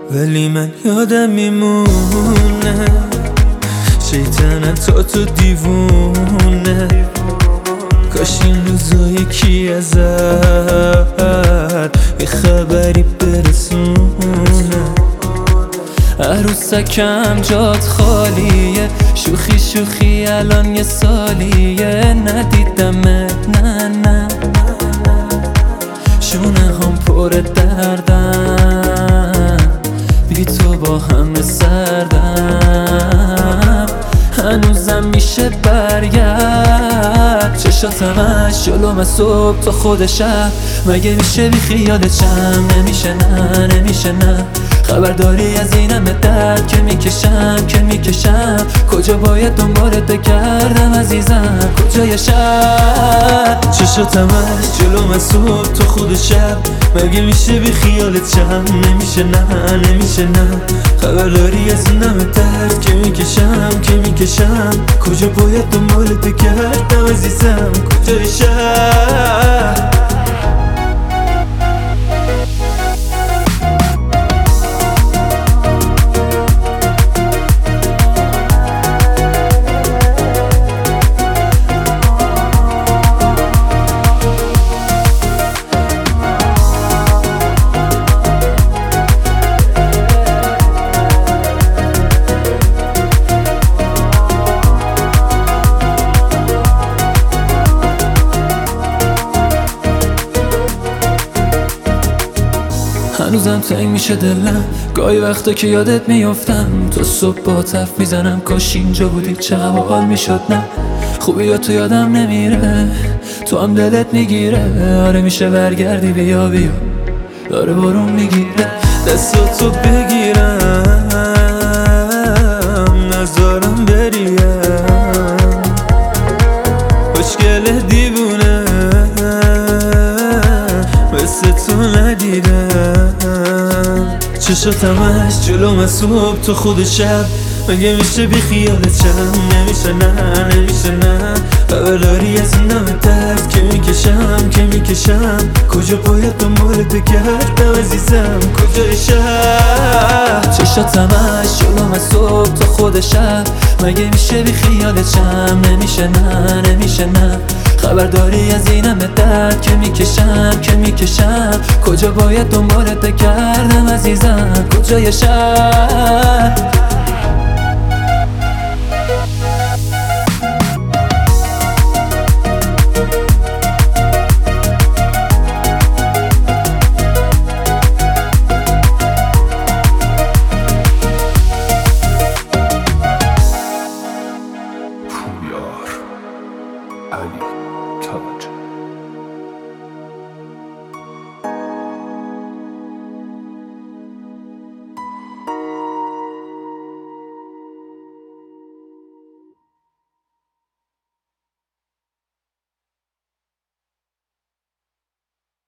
ولی من یادم میمونه شیطنت تو دیوونه. کاش این روزا یکی ازت یه خبری برسونه. عروسکم جات خالیه، شوخی شوخی الان یه سالیه ندیدمت، نه نه شونه هم پر دردم، بی تو با همه سردم. هنوزم میشه برگرد، چشاتمش جلوم صبح تا خود شب. مگه میشه بی خیالتم؟ نمیشه نه نمیشه نه. خبر داری از اینم درد که میکشم کجا باید دنبالت بگردم عزیزم، کجای شب؟ چشاتمش جلوم صبح تا خود شب. مگه میشه بی خیالتم؟ نمیشه نه نمیشه نه. خبر داری از اینم درد که میکشم کجا باید دنبالت بگردم عزیزم، کجای شب؟ هنوزم تنگ میشه دلم گاهی وقتا که یادت میافتم. تو صبح با تف میزنم کاش اینجا بودی چقدر حال میشد. نه خوبی یا تو یادم نمیره، تو هم دلت میگیره. آره میشه برگردی بیا بیا، داره بارون میگیره. دستاتو بگیرم نذارم بریم، خوشگله دیوونه مثل تو ندیدم. چشاتمش جلوم صبح تو خود شب. مگه میشه بی خیالتم؟ نمیشه نه نمیشه نه. خبر داری از اینم درد که میکشم کجا باید دنبالت بگردم عزیزم، کجای شب؟ چشاتمش جلوم صبح تو خود شب. مگه میشه بی خیالتم؟ نمیشه نه نمیشه نه. خبر داری از اینم درد که میکشم کجا باید دنبالت بگردم عزیزم، کجای شب؟